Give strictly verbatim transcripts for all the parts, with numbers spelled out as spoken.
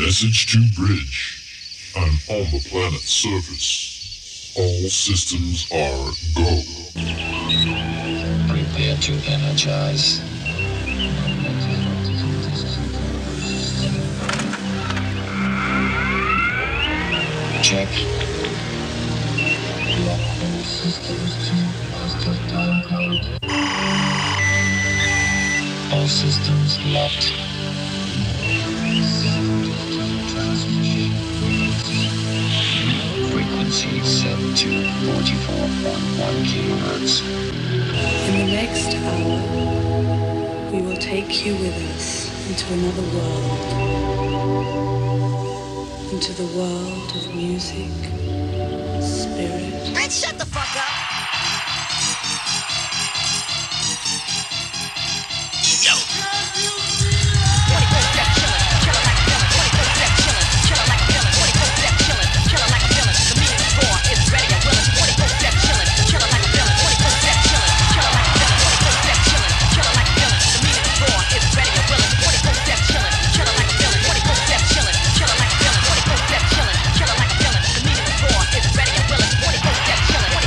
Message to Bridge. I'm on the planet's surface. All systems are go. Prepare to energize. Check. All systems locked. Frequency set to forty-four point one kilohertz. In the next hour, we will take you with us into another world. Into the world of music, spirit. Man, shut the fuck up! Yo! twenty-four step chillin', chillin' like a villain. twenty-four step chillin', chillin' like a villain. twenty-four step chillin', chillin' like a villain. The meaning of war is ready and willing. twenty-four step chillin', chillin' like a villain. twenty-four step chillin', chillin' like a villain. twenty-four step chillin', chillin' like a villain. The meaning of war is ready and willing. twenty-four step chillin', chillin' like a villain. twenty-four step chillin', chillin' like a villain. twenty-four step chillin', chillin' like a villain. The meaning of war is ready and willing. twenty-four step chillin'.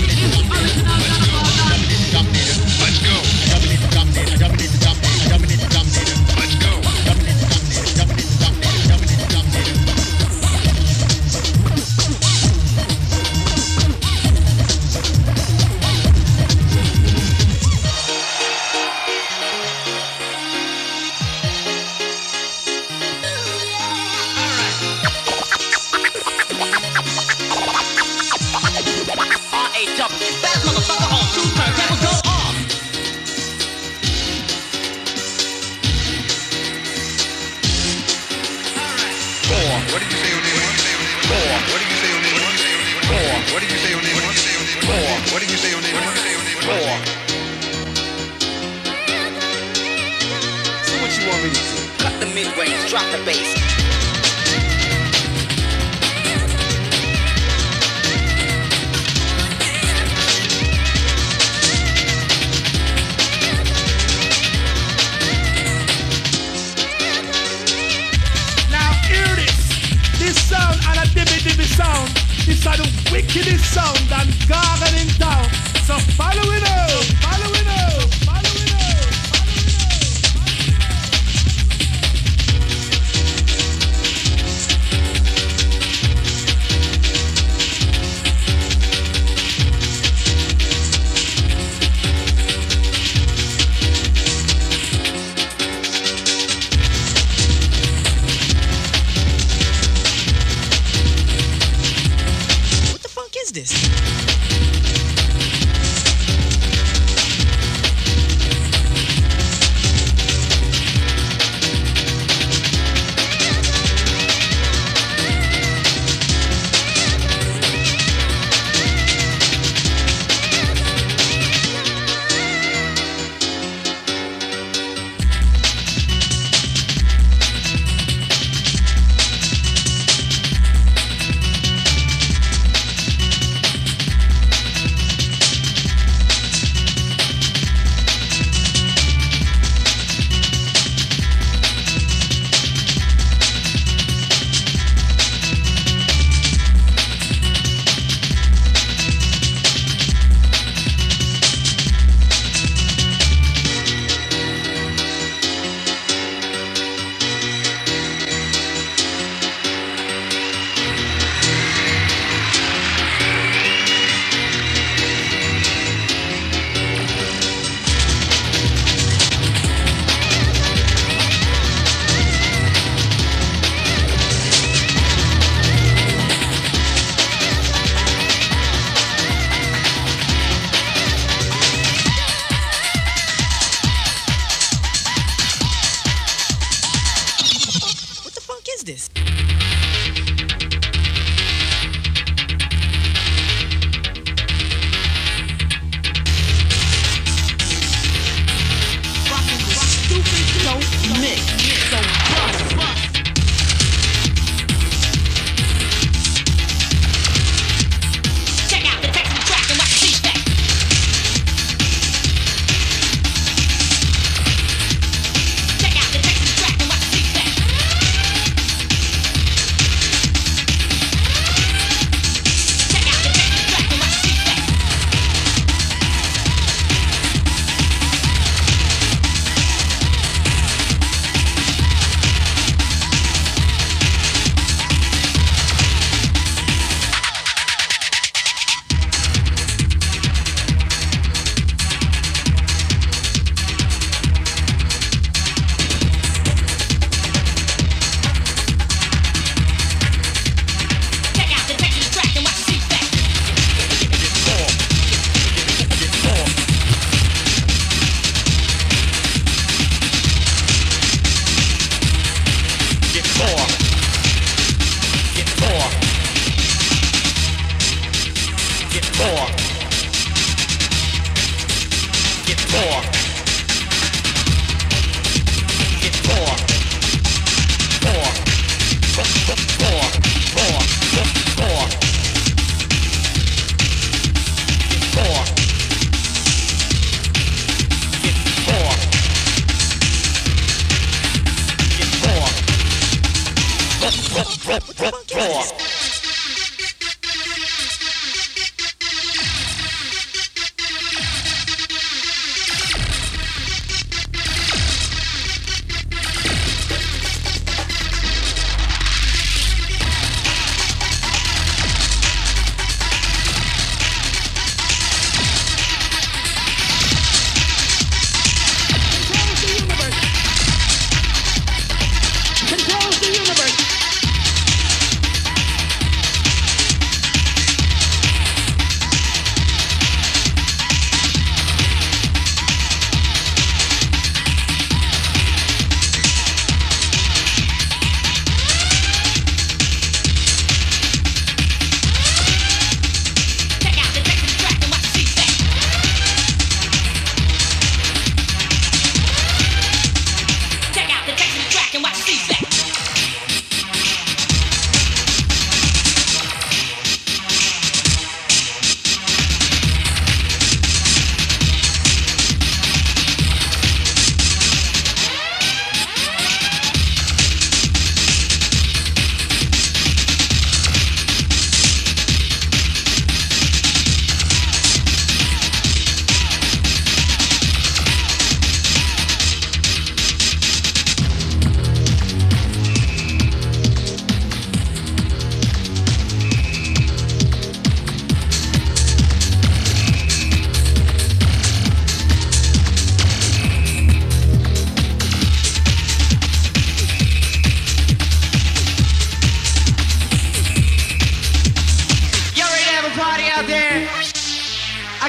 What did you say your name was? Four. What did you say your name was? Four. What did you say your name was? Four. What did you say your name was? Four. So what you want me to do? Cut the mid-range, drop the bass. This sound and a dibby dibby sound. It's a the wickedest sound and garden in town. So follow it up, follow it up, follow it up, This?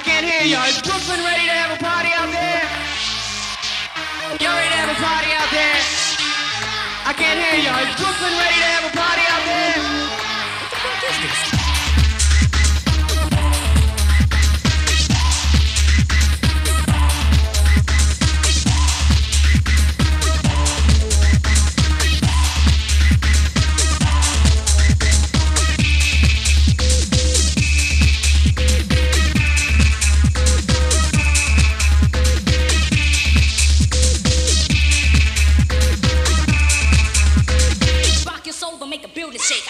can't hear you. Is Brooklyn ready to have a party out there? You're ready to have a party out there? I can't hear you. Is Brooklyn ready to have a party out there? What the fuck is this? Make a building shake.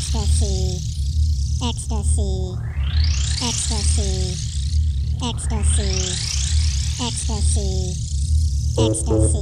ecstasy, ecstasy, ecstasy, ecstasy, ecstasy, ecstasy,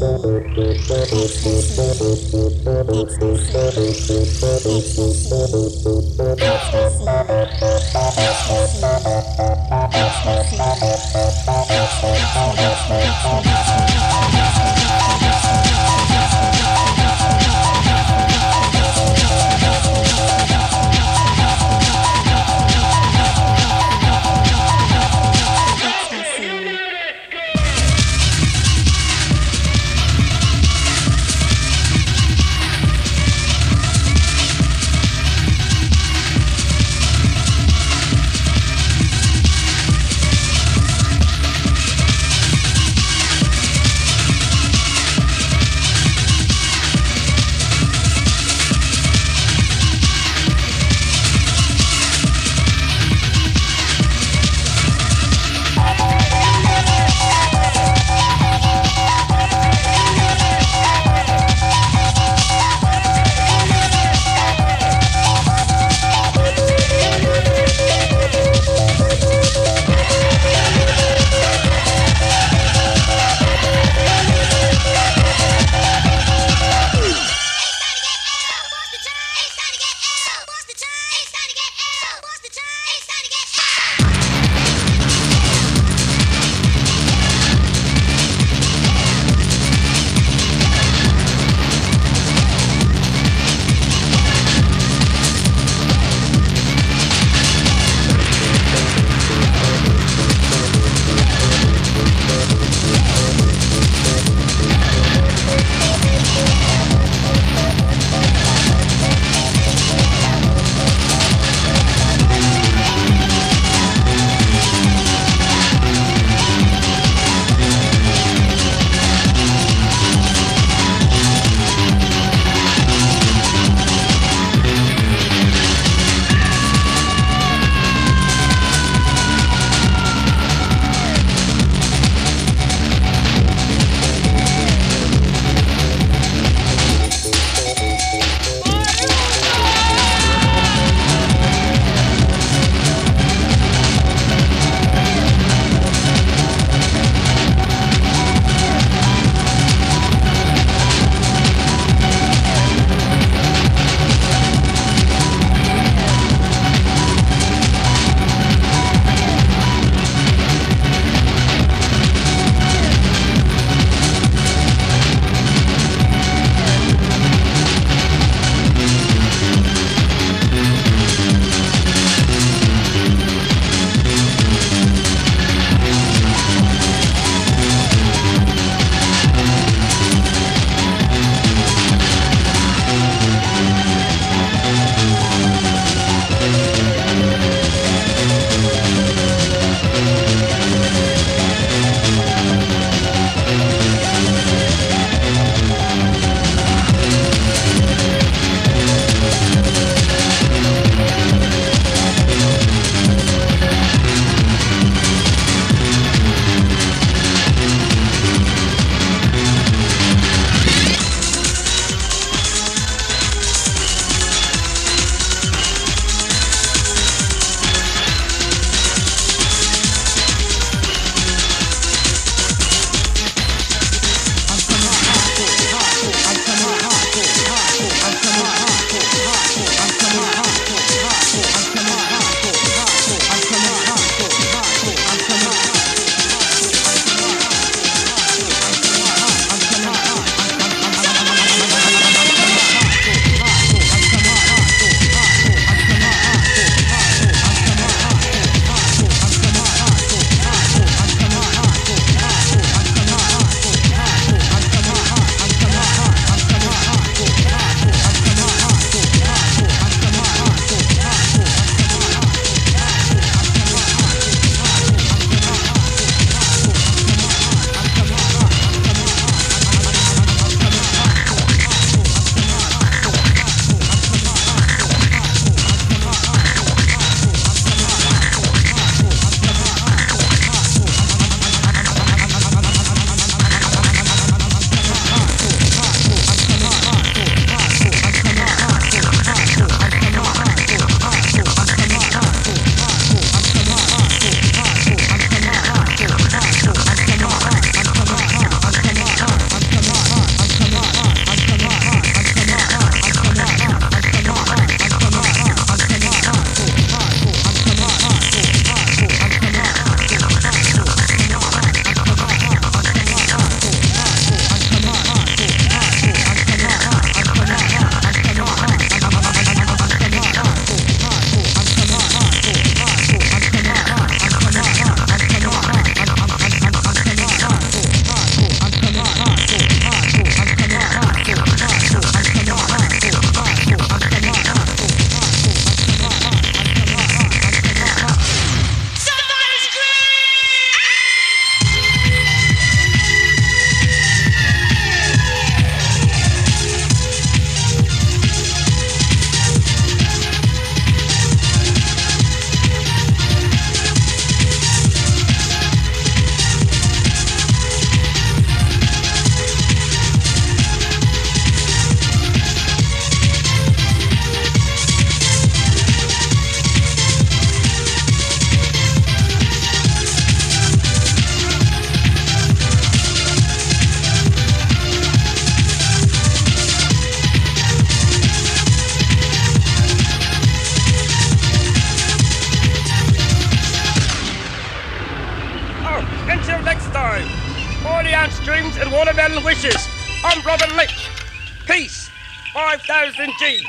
time. Orly and Strings and Watermelon Wishes. I'm Robin Lynch. Peace. five thousand G.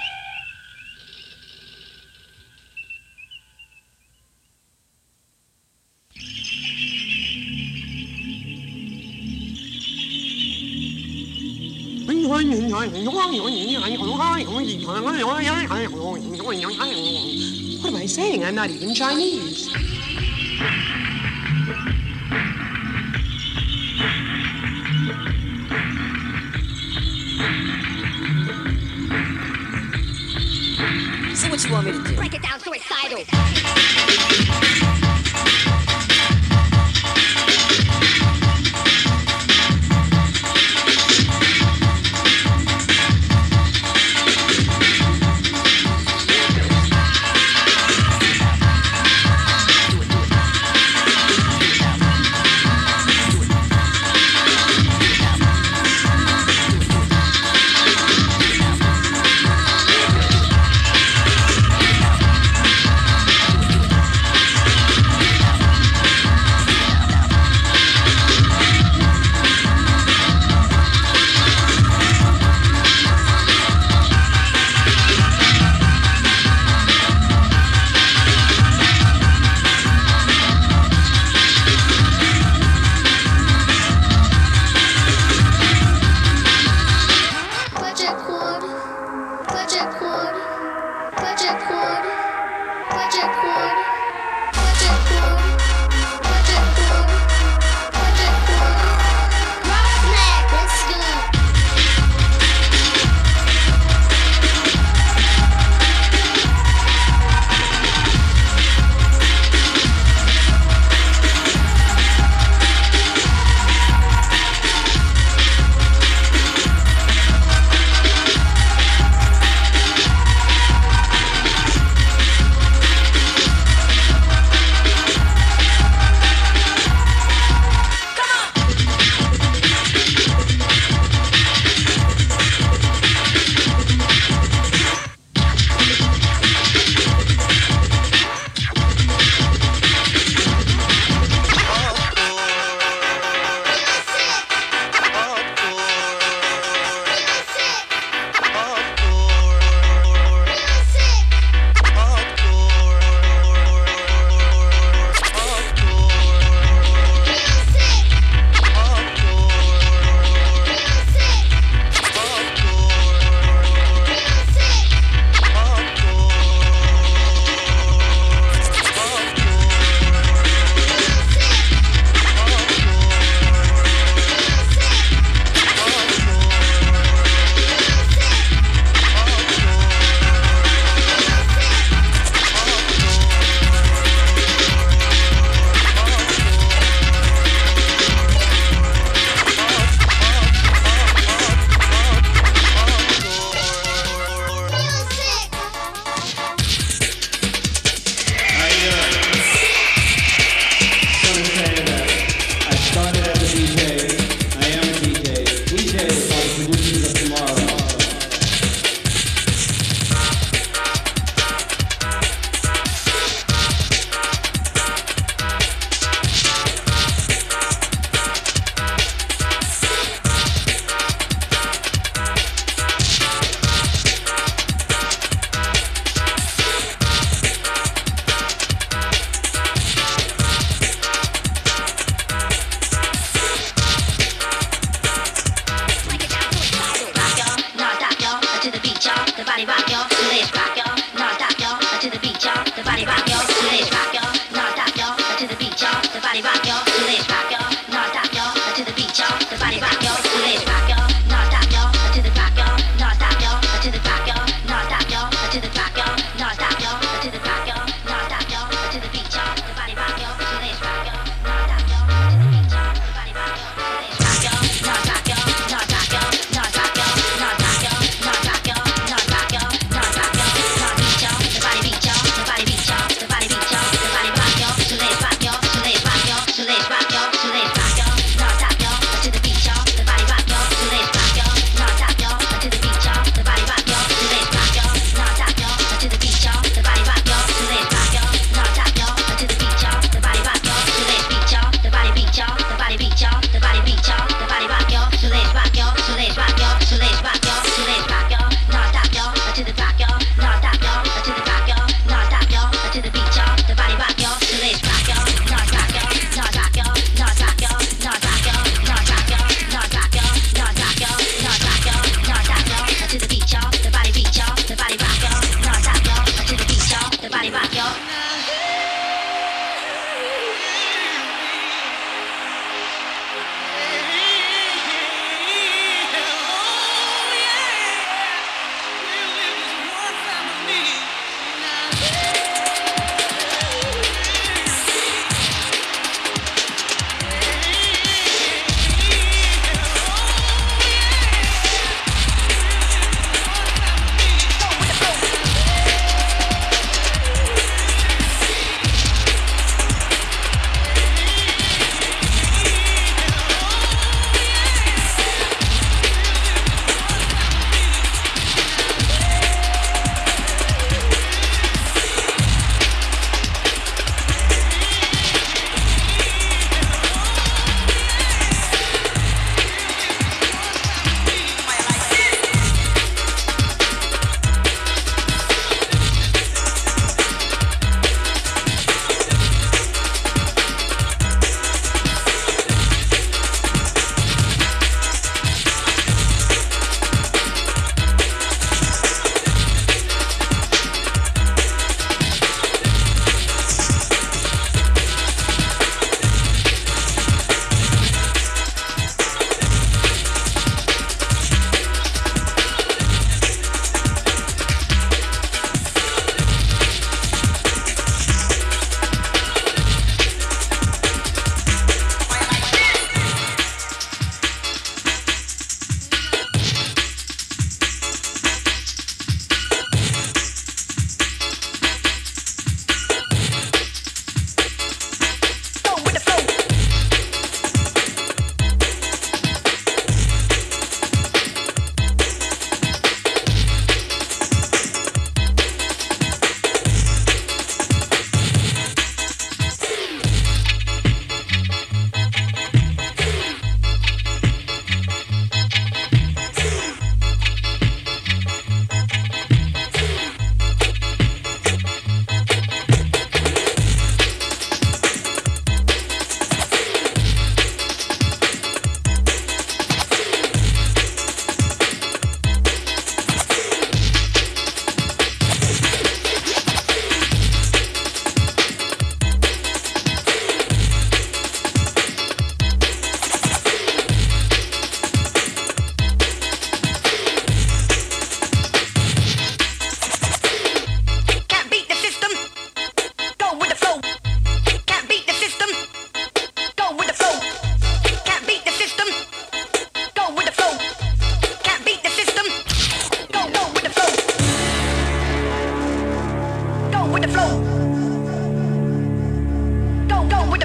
What am I saying? I'm not even Chinese. See what you want me to do. Break it down suicidal.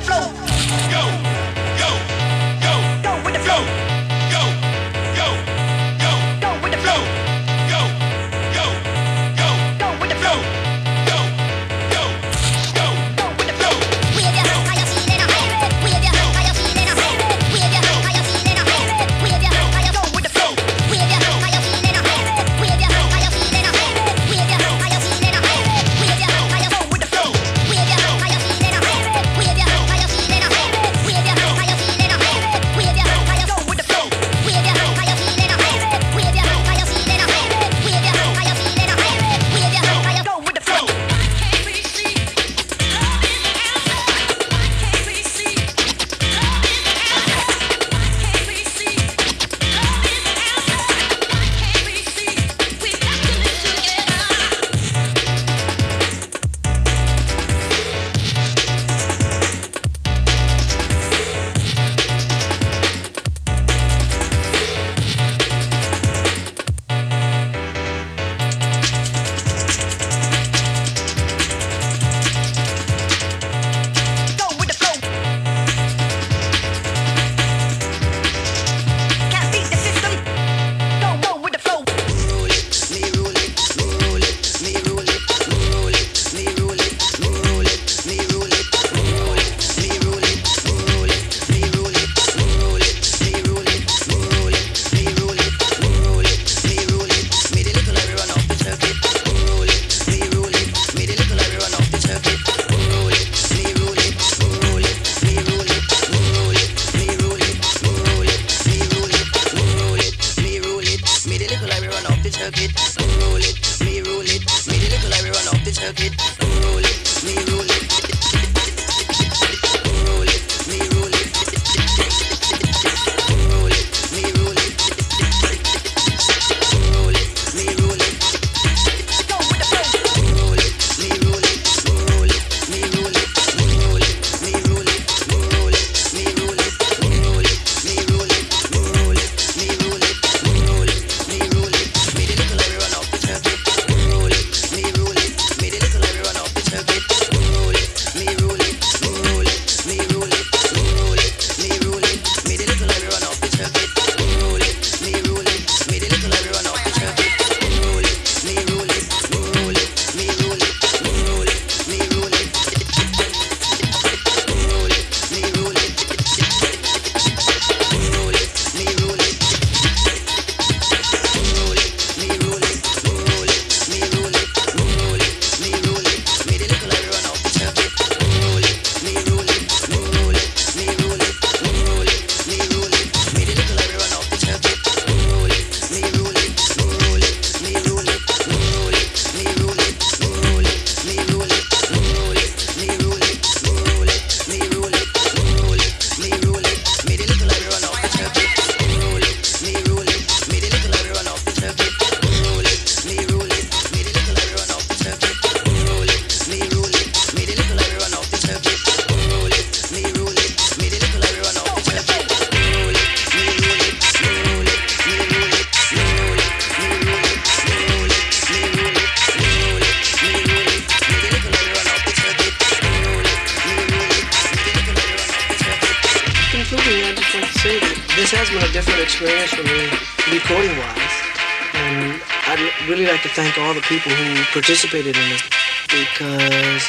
flow. Go, go, go, go with the flow. Go, go, go, go with the flow. Go, go, go, go with the flow. Go, go, go, go with the flow. Wave your hand, how you feeling a high rate. Wave your hand, how you feeling a high rate. Wave your hand, how you feeling a high rate. Wave your hand, how you go with the flow. Wave your hand, how you feeling a high rate. Wave your hand, how you feeling a high rate. Wave your hand, how you feeling a high rate. Wave your hand, how you go with the flow. Wave your hand, how you feeling a high rate. Wave your hand, how you feeling a high rate. Wave your hand, how you feeling a high rate. Wave your hand, how you go with the flow. Wave your hand, how you feeling a high rate. Wave your hand, how you feeling a high rate. Wave your hand, how you feeling a high rate. Wave your hand, how you go with the flow. This has been a different experience for me, recording-wise, and I'd really like to thank all the people who participated in this, because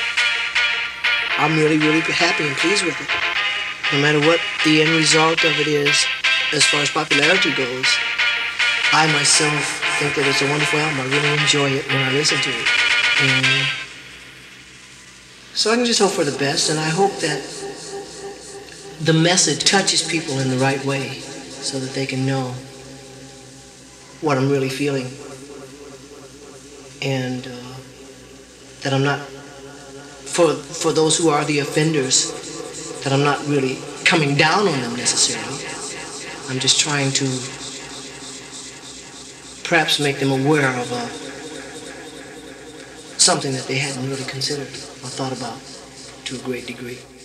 I'm really, really happy and pleased with it. No matter what the end result of it is, as far as popularity goes, I myself think that it's a wonderful album. I really enjoy it when I listen to it. And so I can just hope for the best, and I hope that the message touches people in the right way so that they can know what I'm really feeling, and uh, that I'm not, for for those who are the offenders, that I'm not really coming down on them necessarily. I'm just trying to perhaps make them aware of uh, something that they hadn't really considered or thought about to a great degree.